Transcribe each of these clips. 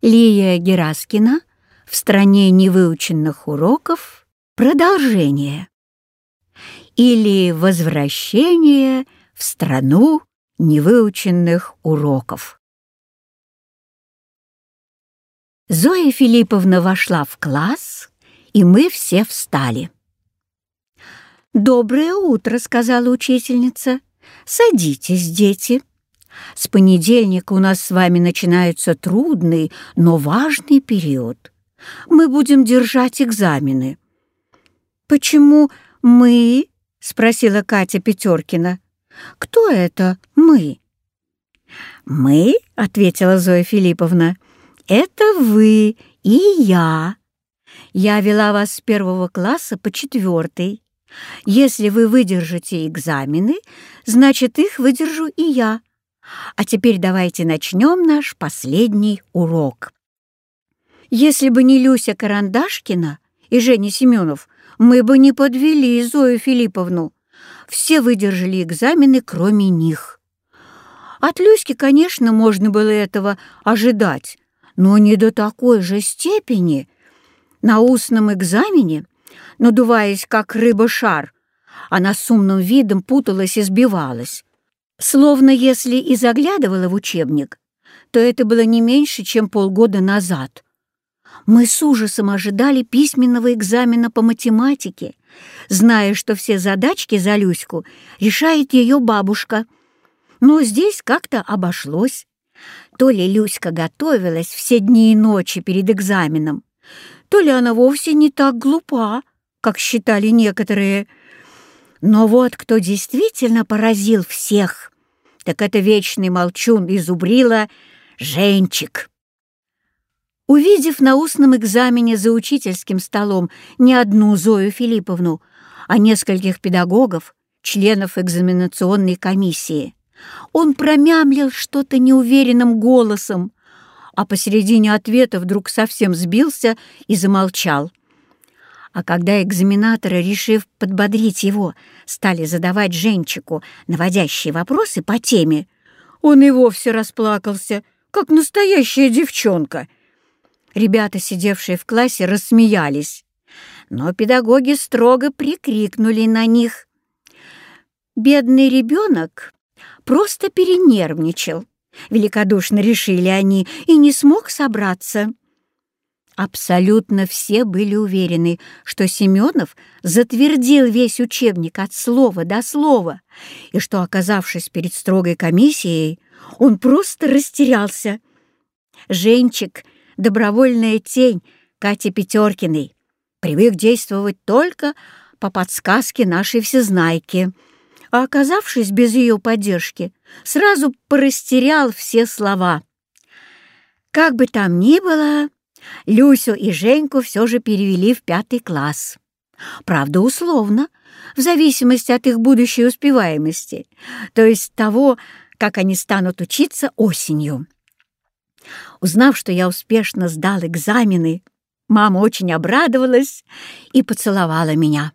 Лия Гераскина в стране невыученных уроков. Продолжение. Или возвращение в страну невыученных уроков. Зоя Филипповна вошла в класс, и мы все встали. «Доброе утро», — сказала учительница. «Садитесь, дети. С понедельника у нас с вами начинается трудный, но важный период. Мы будем держать экзамены». «Почему мы?» — спросила Катя Петеркина. «Кто это мы?» «Мы», — ответила Зоя Филипповна, — «это вы и я. Я вела вас с 1 класса по 4. Если вы выдержите экзамены, значит, их выдержу и я. А теперь давайте начнем наш последний урок». Если бы не Люся Карандашкина и Женя Семенов, мы бы не подвели Зою Филипповну. Все выдержали экзамены, кроме них. От Люськи, конечно, можно было этого ожидать, но не до такой же степени. На устном экзамене, надуваясь как рыба-шар, она с умным видом путалась и сбивалась. Словно если и заглядывала в учебник, то это было не меньше, чем полгода назад. Мы с ужасом ожидали письменного экзамена по математике, зная, что все задачки за Люську решает ее бабушка. Но здесь как-то обошлось. То ли Люська готовилась все дни и ночи перед экзаменом, то ли она вовсе не так глупа, как считали некоторые. Но вот кто действительно поразил всех, так это вечный молчун и зубрила Женчик. Увидев на устном экзамене за учительским столом не одну Зою Филипповну, а нескольких педагогов, членов экзаменационной комиссии, он промямлил что-то неуверенным голосом, а посередине ответа вдруг совсем сбился и замолчал. А когда экзаменаторы, решив подбодрить его, стали задавать Женчику наводящие вопросы по теме, он и вовсе расплакался, как настоящая девчонка. Ребята, сидевшие в классе, рассмеялись, но педагоги строго прикрикнули на них. «Бедный ребенок просто перенервничал», — великодушно решили они, и не смог собраться. Абсолютно все были уверены, что Семенов затвердил весь учебник от слова до слова, и что, оказавшись перед строгой комиссией, он просто растерялся. Женчик, добровольная тень Кати Петеркиной, привык действовать только по подсказке нашей всезнайки, а, оказавшись без ее поддержки, сразу порастерял все слова. Как бы там ни было, Люсю и Женьку все же перевели в 5 класс. Правда, условно, в зависимости от их будущей успеваемости, то есть того, как они станут учиться осенью. Узнав, что я успешно сдал экзамены, мама очень обрадовалась и поцеловала меня.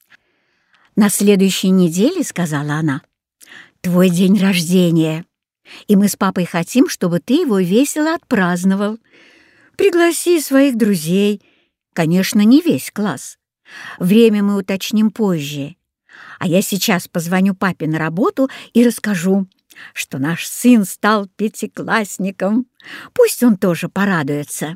«На следующей неделе, — сказала она, — твой день рождения, и мы с папой хотим, чтобы ты его весело отпраздновал. Пригласи своих друзей, конечно, не весь класс. Время мы уточним позже. А я сейчас позвоню папе на работу и расскажу, что наш сын стал 5-классником. Пусть он тоже порадуется».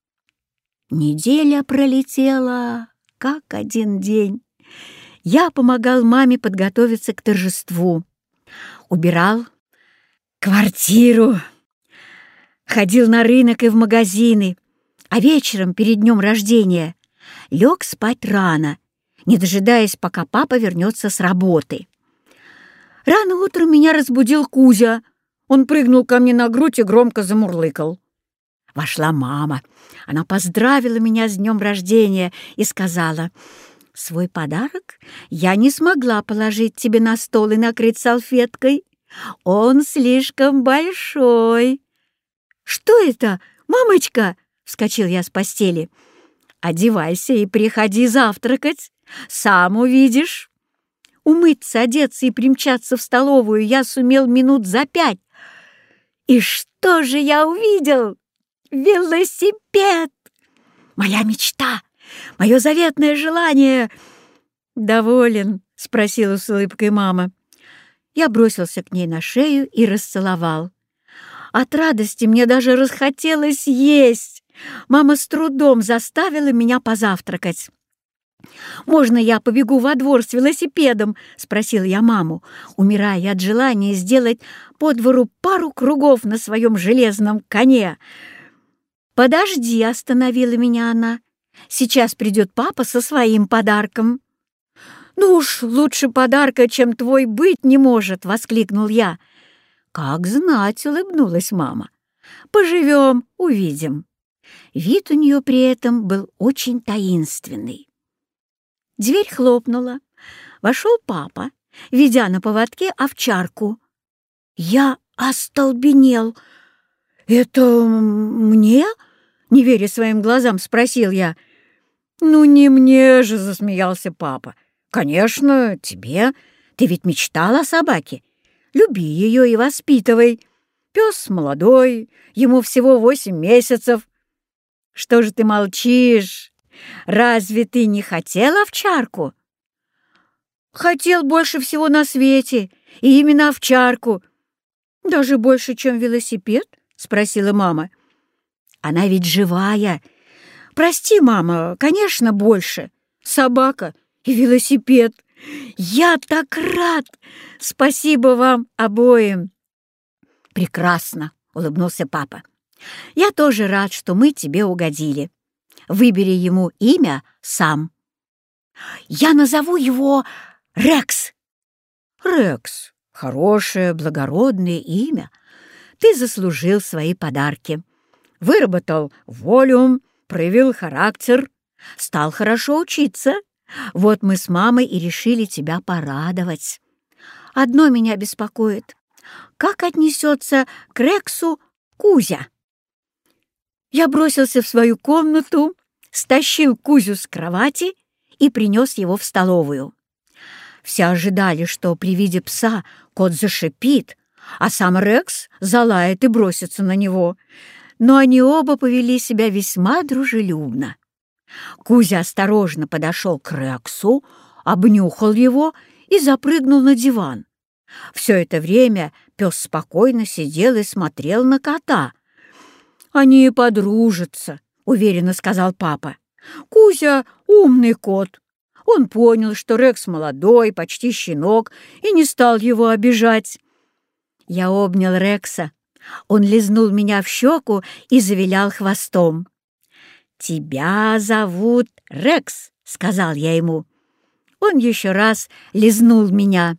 Неделя пролетела, как один день. Я помогал маме подготовиться к торжеству. Убирал квартиру, ходил на рынок и в магазины, а вечером, перед днем рождения, лег спать рано, не дожидаясь, пока папа вернется с работы. Рано утром меня разбудил Кузя. Он прыгнул ко мне на грудь и громко замурлыкал. Вошла мама. Она поздравила меня с днем рождения и сказала: «Свой подарок я не смогла положить тебе на стол и накрыть салфеткой. Он слишком большой». «Что это, мамочка?» — вскочил я с постели. «Одевайся и приходи завтракать. Сам увидишь». Умыться, одеться и примчаться в столовую я сумел минут за 5. И что же я увидел? велосипед! Моя мечта, мое заветное желание!» «Доволен?» — спросила с улыбкой мама. Я бросился к ней на шею и расцеловал. От радости мне даже расхотелось есть. Мама с трудом заставила меня позавтракать. «Можно я побегу во двор с велосипедом?» — спросила я маму, умирая от желания сделать по двору пару кругов на своем железном коне. «Подожди», — остановила меня она. «Сейчас придет папа со своим подарком». «Ну уж лучше подарка, чем твой, быть не может!» — воскликнул я. «Как знать!» — улыбнулась мама. «Поживем, увидим». Вид у нее при этом был очень таинственный. Дверь хлопнула. Вошел папа, ведя на поводке овчарку. Я остолбенел. «Это мне?» — не веря своим глазам, спросил я. «Ну не мне же!» — засмеялся папа. «Конечно, тебе. Ты ведь мечтала о собаке. Люби ее и воспитывай. Пес молодой, ему всего 8 месяцев. Что же ты молчишь? Разве ты не хотел овчарку?» «Хотел больше всего на свете, и именно овчарку». «Даже больше, чем велосипед?» — спросила мама. «Она ведь живая. Прости, мама, конечно, больше. Собака и велосипед. Я так рад! Спасибо вам обоим!» «Прекрасно!» — улыбнулся папа. «Я тоже рад, что мы тебе угодили. Выбери ему имя сам». «Я назову его Рекс». «Рекс — хорошее, благородное имя. Ты заслужил свои подарки. Выработал волю, проявил характер, стал хорошо учиться. Вот мы с мамой и решили тебя порадовать. Одно меня беспокоит. Как отнесется к Рексу Кузя?» Я бросился в свою комнату, стащил Кузю с кровати и принес его в столовую. Все ожидали, что при виде пса кот зашипит, а сам Рекс залает и бросится на него. Но они оба повели себя весьма дружелюбно. Кузя осторожно подошел к Рексу, обнюхал его и запрыгнул на диван. Все это время пес спокойно сидел и смотрел на кота. «Они подружатся», — уверенно сказал папа. «Кузя — умный кот. Он понял, что Рекс молодой, почти щенок, и не стал его обижать». Я обнял Рекса. Он лизнул меня в щеку и завилял хвостом. «Тебя зовут Рекс», — сказал я ему. Он еще раз лизнул меня.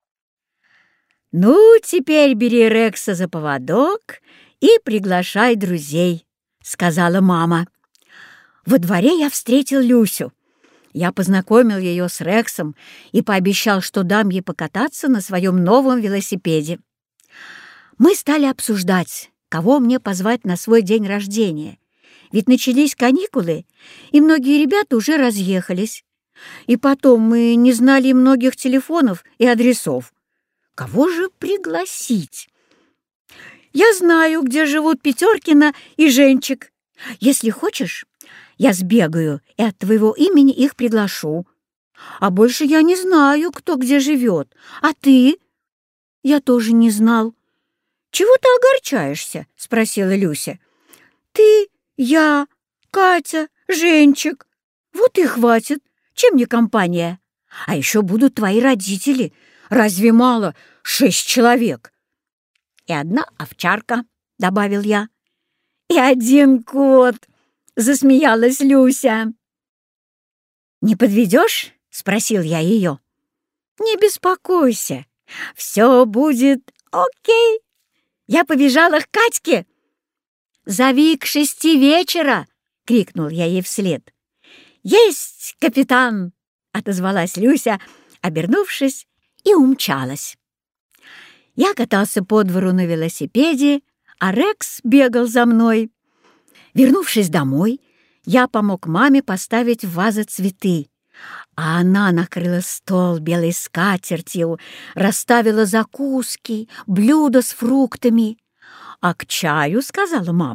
«Ну, теперь бери Рекса за поводок и приглашай друзей», — сказала мама. Во дворе я встретил Люсю. Я познакомил ее с Рексом и пообещал, что дам ей покататься на своем новом велосипеде. Мы стали обсуждать, кого мне позвать на свой день рождения. Ведь начались каникулы, и многие ребята уже разъехались. И потом мы не знали многих телефонов и адресов. Кого же пригласить? «Я знаю, где живут Петеркина и Женчик. Если хочешь, я сбегаю и от твоего имени их приглашу. А больше я не знаю, кто где живет. А ты?» Я тоже не знал. «Чего ты огорчаешься?» — спросила Люся. «Ты, я, Катя, Женчик. Вот и хватит. Чем не компания? А еще будут твои родители. Разве мало 6 человек?» «И одна овчарка», — добавил я. «И 1 кот», — засмеялась Люся. «Не подведешь?» — спросил я ее. «Не беспокойся, все будет окей». Я побежала к Катьке. «Зови к 6 вечера!» — крикнул я ей вслед. «Есть, капитан!» — отозвалась Люся, обернувшись, и умчалась. Я катался по двору на велосипеде, а Рекс бегал за мной. Вернувшись домой, я помог маме поставить в вазы цветы, а она накрыла стол белой скатертью, расставила закуски, блюда с фруктами. «А к чаю, — сказала мама,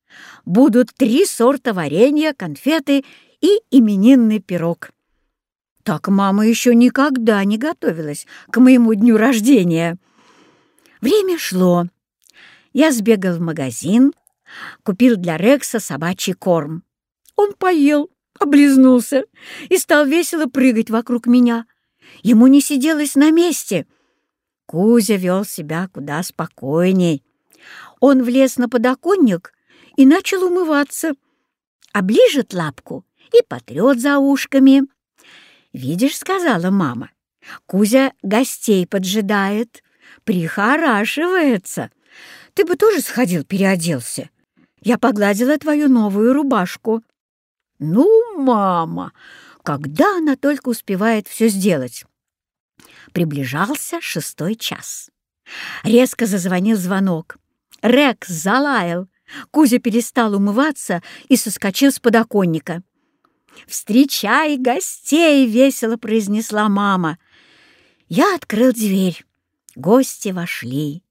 Будут 3 сорта варенья, конфеты и именинный пирог. Так мама еще никогда не готовилась к моему дню рождения. Время шло. Я сбегал в магазин, купил для Рекса собачий корм. Он поел, облизнулся и стал весело прыгать вокруг меня. Ему не сиделось на месте. Кузя вел себя куда спокойней. Он влез на подоконник и начал умываться, оближет лапку и потрет за ушками. «Видишь, — сказала мама, — Кузя гостей поджидает, прихорашивается. Ты бы тоже сходил, переоделся. Я погладила твою новую рубашку». «Ну, мама, когда она только успевает все сделать?» Приближался 6 час. Резко зазвонил звонок. Рекс залаял. Кузя перестал умываться и соскочил с подоконника. «Встречай гостей!» — весело произнесла мама. Я открыл дверь. Гости вошли.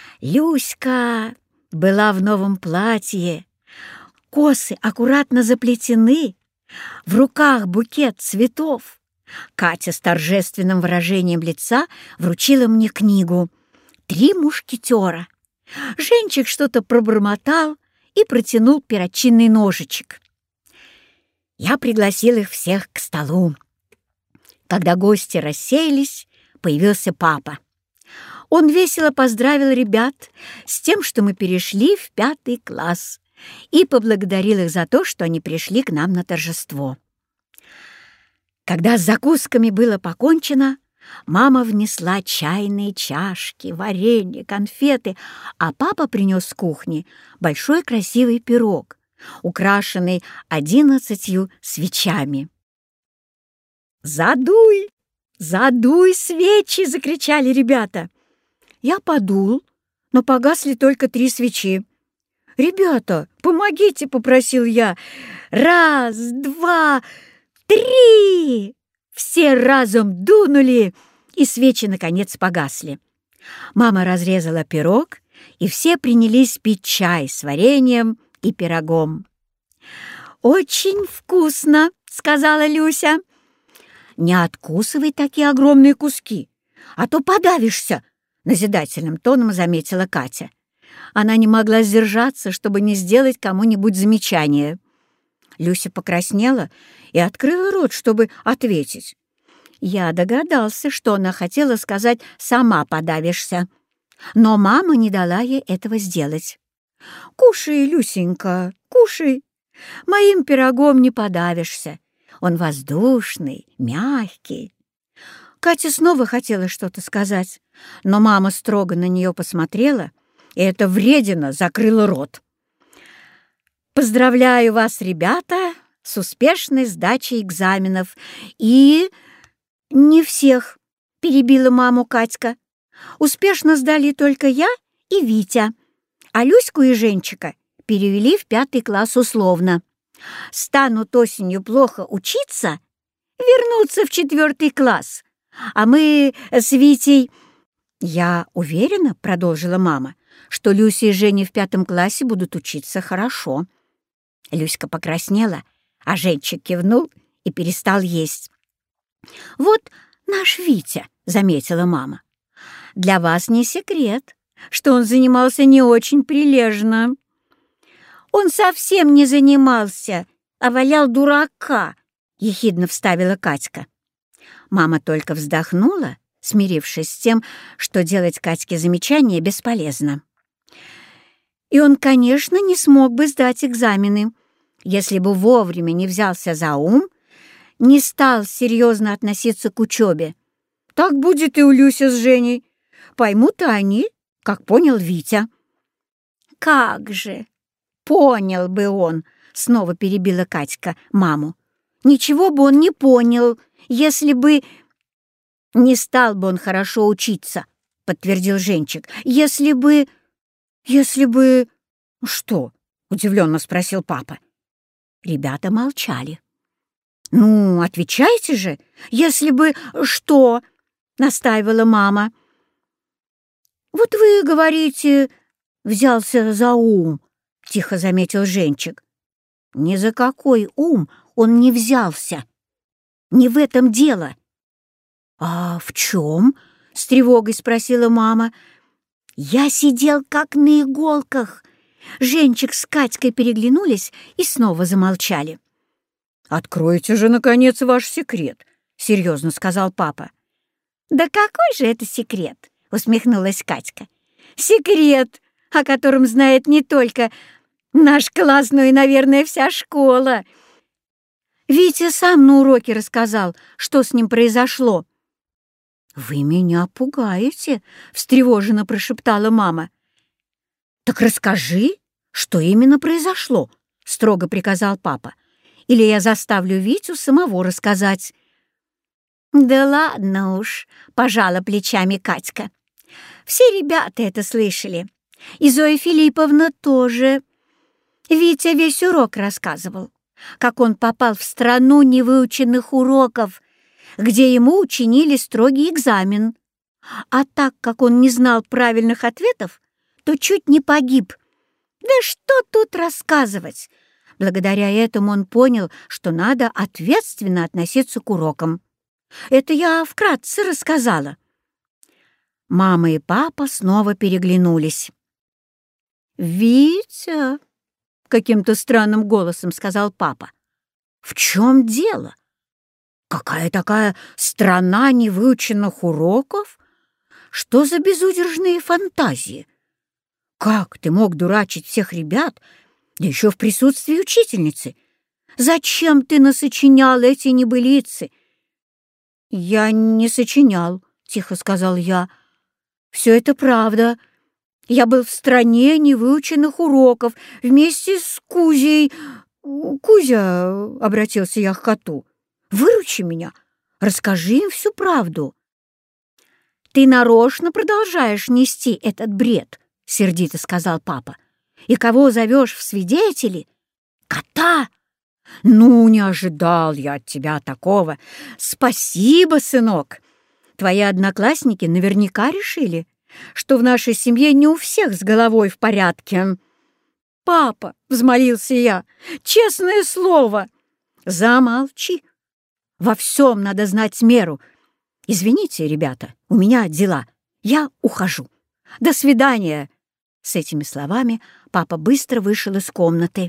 Люська была в новом платье. Косы аккуратно заплетены. В руках букет цветов. Катя с торжественным выражением лица вручила мне книгу «3 мушкетера». Женчик что-то пробормотал и протянул перочинный ножичек. Я пригласил их всех к столу. Когда гости рассеялись, появился папа. Он весело поздравил ребят с тем, что мы перешли в 5 класс, и поблагодарил их за то, что они пришли к нам на торжество. Когда с закусками было покончено, мама внесла чайные чашки, варенье, конфеты, а папа принес с кухни большой красивый пирог, украшенный 11 свечами. «Задуй! Задуй свечи!» — закричали ребята. Я подул, но погасли только 3 свечи. «Ребята, помогите!» — попросил я. 1, 2, 3! Все разом дунули, и свечи, наконец, погасли. Мама разрезала пирог, и все принялись пить чай с вареньем и пирогом. «Очень вкусно!» — сказала Люся. «Не откусывай такие огромные куски, а то подавишься!» — назидательным тоном заметила Катя. Она не могла сдержаться, чтобы не сделать кому-нибудь замечание. Люся покраснела и открыла рот, чтобы ответить. Я догадался, что она хотела сказать «сама подавишься», но мама не дала ей этого сделать. «Кушай, Люсенька, кушай. Моим пирогом не подавишься. Он воздушный, мягкий». Катя снова хотела что-то сказать, но мама строго на нее посмотрела, и эта вредина закрыла рот. «Поздравляю вас, ребята, с успешной сдачей экзаменов и...» «Не всех», — перебила маму Катька. «Успешно сдали только я и Витя, а Люську и Женчика перевели в 5 класс условно. Станут осенью плохо учиться, вернутся в 4 класс, а мы с Витей...» «Я уверена, — продолжила мама, — что Люся и Женя в 5 классе будут учиться хорошо». Люська покраснела, а Женчик кивнул и перестал есть. «Вот наш Витя», — заметила мама. «Для вас не секрет, что он занимался не очень прилежно». «Он совсем не занимался, а валял дурака», — ехидно вставила Катька. Мама только вздохнула, смирившись с тем, что делать Катьке замечания бесполезно. «И он, конечно, не смог бы сдать экзамены, если бы вовремя не взялся за ум, не стал серьезно относиться к учебе. Так будет и у Люси с Женей. Поймут и они, как понял Витя». «Как же! Понял бы он!» — снова перебила Катька маму. «Ничего бы он не понял, если бы...» «Не стал бы он хорошо учиться», — подтвердил Женчик. «Если бы...» «Что?» — удивленно спросил папа. Ребята молчали. «Ну, отвечайте же, если бы что?» — настаивала мама. «Вот вы говорите, взялся за ум», — тихо заметил Женчик. «Ни за какой ум он не взялся. Не в этом дело». «А в чем?» — с тревогой спросила мама. «Я сидел как на иголках». Женчик с Катькой переглянулись и снова замолчали. «Откройте же, наконец, ваш секрет», — серьезно сказал папа. «Да какой же это секрет?» — усмехнулась Катька. «Секрет, о котором знает не только наш класс, но и, наверное, вся школа. Витя сам на уроке рассказал, что с ним произошло». «Вы меня пугаете», — встревоженно прошептала мама. «Так расскажи, что именно произошло», — строго приказал папа. «Или я заставлю Витю самого рассказать». «Да ладно уж», — пожала плечами Катька. «Все ребята это слышали. И Зоя Филипповна тоже. Витя весь урок рассказывал, как он попал в страну невыученных уроков, где ему учинили строгий экзамен. А так как он не знал правильных ответов, то чуть не погиб. Да что тут рассказывать? Благодаря этому он понял, что надо ответственно относиться к урокам. Это я вкратце рассказала». Мама и папа снова переглянулись. «Витя», — каким-то странным голосом сказал папа, — «в чем дело? Какая такая страна невыученных уроков? Что за безудержные фантазии? Как ты мог дурачить всех ребят, да еще в присутствии учительницы? Зачем ты насочинял эти небылицы?» «Я не сочинял», — тихо сказал я. «Все это правда. Я был в стране невыученных уроков вместе с Кузей». «Кузя», — обратился я к коту, — «выручи меня, расскажи им всю правду». «Ты нарочно продолжаешь нести этот бред», — сердито сказал папа. «И кого зовешь в свидетели? Кота? Ну, не ожидал я от тебя такого. Спасибо, сынок. Твои одноклассники наверняка решили, что в нашей семье не у всех с головой в порядке». «Папа», — взмолился я, — «честное слово». «Замолчи. Во всем надо знать меру. Извините, ребята, у меня дела. Я ухожу. До свидания». С этими словами папа быстро вышел из комнаты.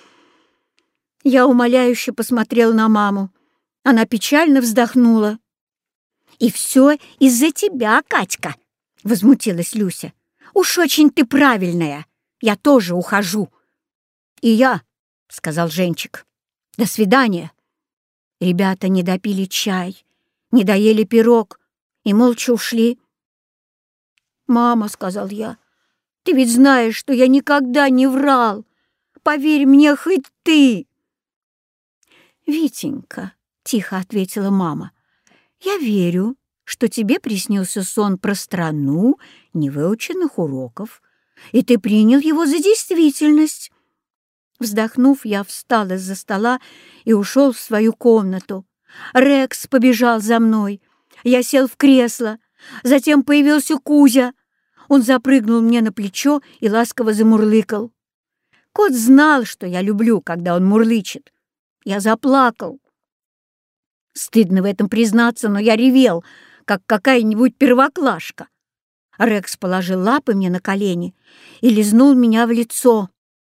Я умоляюще посмотрел на маму. Она печально вздохнула. «И все из-за тебя, Катька», — возмутилась Люся. «Уж очень ты правильная. Я тоже ухожу». «И я», — сказал Женчик. «До свидания». Ребята не допили чай, не доели пирог и молча ушли. «Мама», — сказал я, — «ты ведь знаешь, что я никогда не врал. Поверь мне хоть ты». «Витенька», — тихо ответила мама, — «я верю, что тебе приснился сон про страну невыученных уроков, и ты принял его за действительность». Вздохнув, я встал из-за стола и ушел в свою комнату. Рекс побежал за мной. Я сел в кресло. Затем появился Кузя. Он запрыгнул мне на плечо и ласково замурлыкал. Кот знал, что я люблю, когда он мурлычет. Я заплакал. Стыдно в этом признаться, но я ревел, как какая-нибудь первоклашка. Рекс положил лапы мне на колени и лизнул меня в лицо.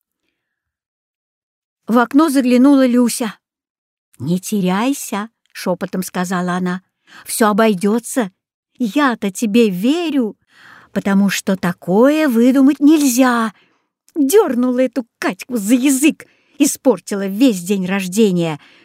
В окно заглянула Люся. «Не теряйся», — шепотом сказала она. «Все обойдется. Я-то тебе верю, потому что такое выдумать нельзя». Дернула эту Катьку за язык, испортила весь день рождения.